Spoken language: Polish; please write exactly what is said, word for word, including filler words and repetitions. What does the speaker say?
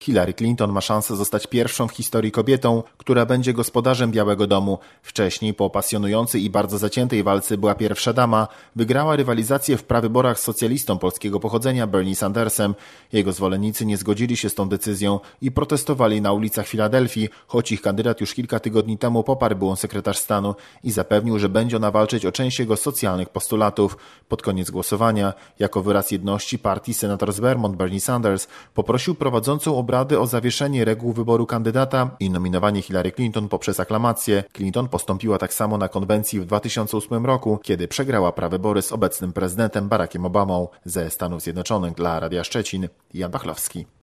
Hillary Clinton ma szansę zostać pierwszą w historii kobietą, która będzie gospodarzem Białego Domu. Wcześniej, po pasjonującej i bardzo zaciętej walce była pierwsza dama, wygrała rywalizację w prawyborach z socjalistą polskiego pochodzenia Bernie Sandersem. Jego zwolennicy nie zgodzili się z tą decyzją i protestowali na ulicach Filadelfii, choć ich kandydat już kilka tygodni temu poparł byłą sekretarz stanu i zapewnił, że będzie ona walczyć o część jego socjalnych postulatów. Pod koniec głosowania, jako wyraz jedności partii, senator z Vermont Bernie Sanders poprosił prowadzącą obrady o zawieszenie reguł wyboru kandydata i nominowanie Hillary Clinton poprzez aklamację. Clinton postąpiła tak samo na konwencji w dwa tysiące ósmym roku, kiedy przegrała prawybory z obecnym prezydentem Barackiem Obamą. Ze Stanów Zjednoczonych dla Radia Szczecin, Jan Pachlowski.